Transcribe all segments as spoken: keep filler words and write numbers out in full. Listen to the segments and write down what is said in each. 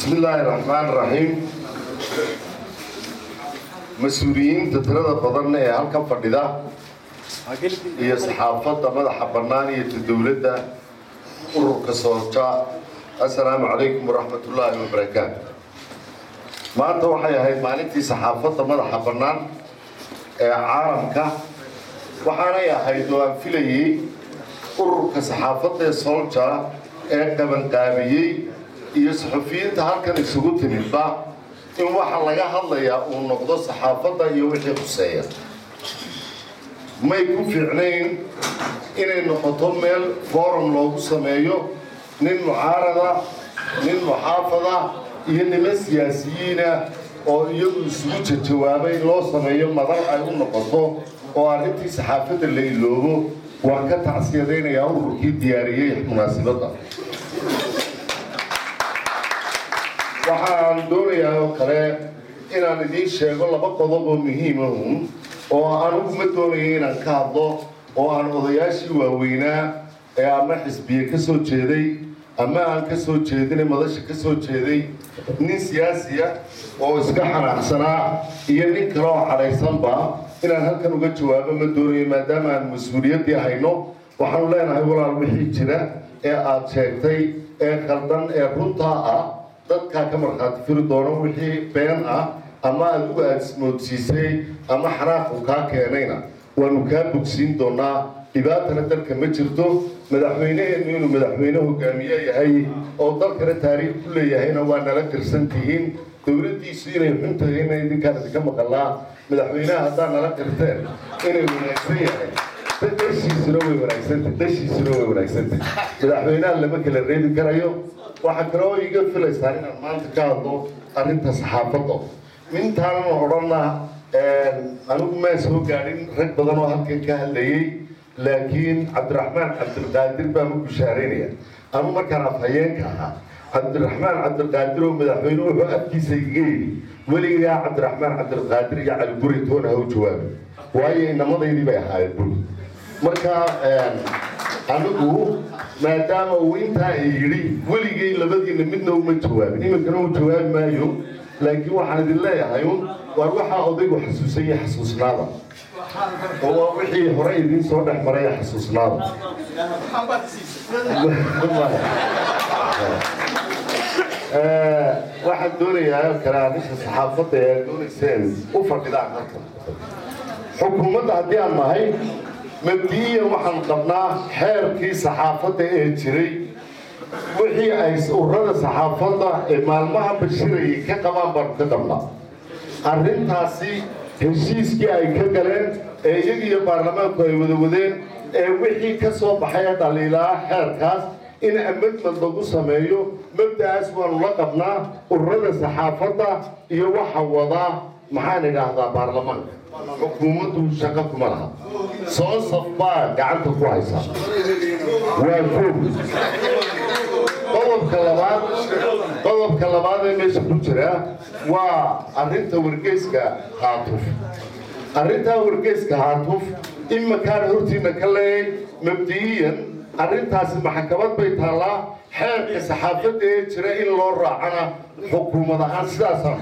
بسم الله الرحمن الرحيم مسؤولين تتردد بدن ee halkan fadhida iyo saxaafadda madaxa bannaan iyo dawladda ururka soorta assalaamu calaykum waraxmatullaahi wabarakaatu maanta waxay ahayd maalintii saxaafadda madaxa bannaan ee caalamka waxaanay ahayd oo aan filayay ururka saxaafadda ee soolja ee qabanqaabiyey iyo saxufiyiinta halkan isugu timidba in waxa laga hadlayaa uu noqdo saxaafadda iyo wixii khuseeya may ku fiicnayn inay noqoto meel forum loogu sameeyo nin mucaarada nin muxaafada iyo niman siyaasiyiina oo iyagu isugu jawaabay loo sameeyo madar ay u noqoto oo arrintii saxaafadda la iloobo waan ka tacsiyadaynayaa ururkii diyaariyey munaasabadda waxaan doonayaa oo kale inaan idiin sheego laba qodob oo muhiim ah oo aan uma doonayay inaan ka hadlo oo aan odayaashii waaweynaa ee ama xisbiye ka soo jeeday ama aan ka soo jeedinay madasha ka soo jeeday nin siyaasiya oo iska xanaaqsanaa iyo nin kale oo cadhaysanba inaan halkan uga jawaabo ma doonayo maadaama aan mas-uuliyaddii hayno waxaanu leenahay walaal wixii jira ee aad sheegtay ee khaldan ee runtaa ah dadkaa ka markhaati firi doono wixii been ah ama adigu aad ismoodsiisay ama xanaaqu kaa keenayna waanu kaa bogsiin doonaa dhibaatana dalka ma jirto madaxweyneheennu inuu madaxweyne hogaamiye yahay oo dalkana taariikh ku leeyahayna waa nala tirsan tihiin dowladdiisu inay xun tahayna idinkaan idinka maqalaa madaxweynaha haddaa nala qirteen inay wanaagsan yahay dashiisuna way wanaagsantah dashiisuna way wanaagsantah madaxweynaha lama kala reebi karayo waxaa kale oo iga filaysaan inaan maanta ka hadlo arrinta saxaafadda intaanan odhanna anigu maa soo gaadhin rag badan oo halkan ka hadlayay laakiin cabdiraxmaan cabdilqaadir baan u bishaaraynaya anu markaan afhayeenka ahaa cabdiraxmaan cabdilqaadir oo madaxweyne wuxuu afkiisa iga yidhi weligaa cabdiraxmaan cabdilqaadir iyo cali guri toona ha u jawaabi waayo inamadaydii bay ahaayeen buli marka anigu maadaama uu intaa yidhi weligay labadiina midna uma jawaabin iminkana u jawaabi maayo laakiin waxaan idin leeyahay waar waxaa odaygu xasuusanya xasuusnaada oo waa wixii hore idiin soo dhex maraya xasuusnaada waxaan doonayaa kale arrinta saxaafadda ee aad doonayseen u fadhidaan halkan xukuumadda haddii aan nahay mabdi'iyan waxaan qabnaa xeerkii saxaafadda ee jiray wixii ay ururada saxaafadda ee maalmaha bashirayay ka qabaan baanu ka qabnaa arrintaasi heshiiskii ay ka galeen ee iyaga iyo baarlamaanku ay wada wadeen ee wixii ka soo baxay ee dhaliilaa xeerkaas in amendment lagu sameeyo mabda'aas waanu la qabnaa ururada saxaafadda iyo waxa wadaa maxaan idhaahdaa baarlamaanka xukuumaddu shaqo kuma laha soo saf baa gacanta ku haysa waa koog qodobka labaad qodobka labaad ee meesha ku jira waa arrinta wargeyska haatuf arrintaa wargeyska haatuf in makaan hortiina ka leeyay mabdi'iyan arrintaasi maxkamad bay taallaa xeerka saxaafadda ee jira in loo raacana xukuumad ahaan sidaasaan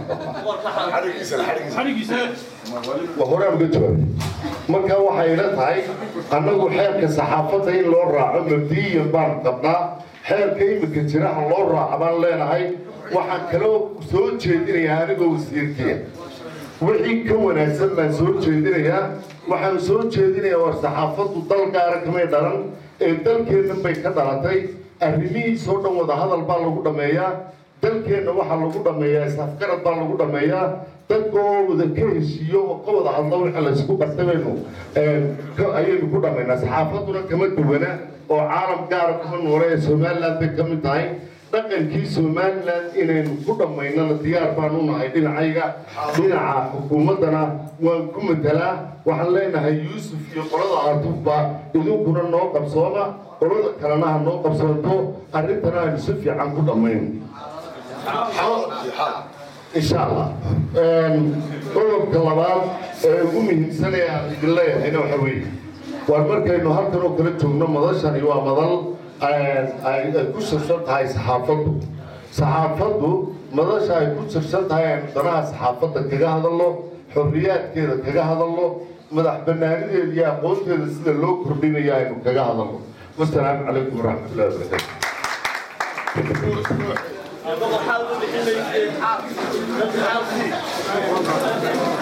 horaan uga jawaabay marka waxay ila tahay annagu xeerka saxaafadda in loo raaco mabdi'iyan baan qabnaa xeerka iminka jira ha loo raaco baan leenahay waxaan kaloo soo jeedinayaa anigoo wasiirkiya wixii ka wanaagsan baan soo jeedinayaa waxaan soo jeedinayaa war saxaafaddu dal gaara kamay dhalan ee dalkeennan bay ka dhalatay arrimihiisoo dhan wada hadal baa lagu dhammeeyaa dalkeenna waxaa lagu dhammeeyaa isafgarad baa lagu dhammeeyaa dadka oo wada ka heshiiyo oo ka wada hadlo wixii laysku qartay baynu ayaynu ku dhammaynaa saxaafadduna kama duwana oo caalam gaara kuma noole ee somaliland bay ka mid tahay dhaqankii somaliland inaynu ku dhammaynana diyaar baan u nahay dhinacayga dhinaca xukuumaddana waan ku matalaa waxaan leenahay yuusuf iyo qolada aatufba idinkuna noo qabsooma qolada kalena ha noo qabsoonto arrintana aynu si fiican ku dhammayno insha allah qodobka labaad ee ugu muhiimsan ee aan idin leeyahayna waxa weeye waar markaynu halkan oo kala joogno madashani waa madal ay ku sabsan tahay saxaafaddu saxaafaddu madasha ay ku jirsan tahay aynu danaha saxaafadda kaga hadalno xorriyaadkeeda kaga hadalno madax bannaanideeda iyo aqoonteeda sida loo kordhinayo aynu kaga hadalno wasalaamu calaykum waraxmatullahi wabarakaatu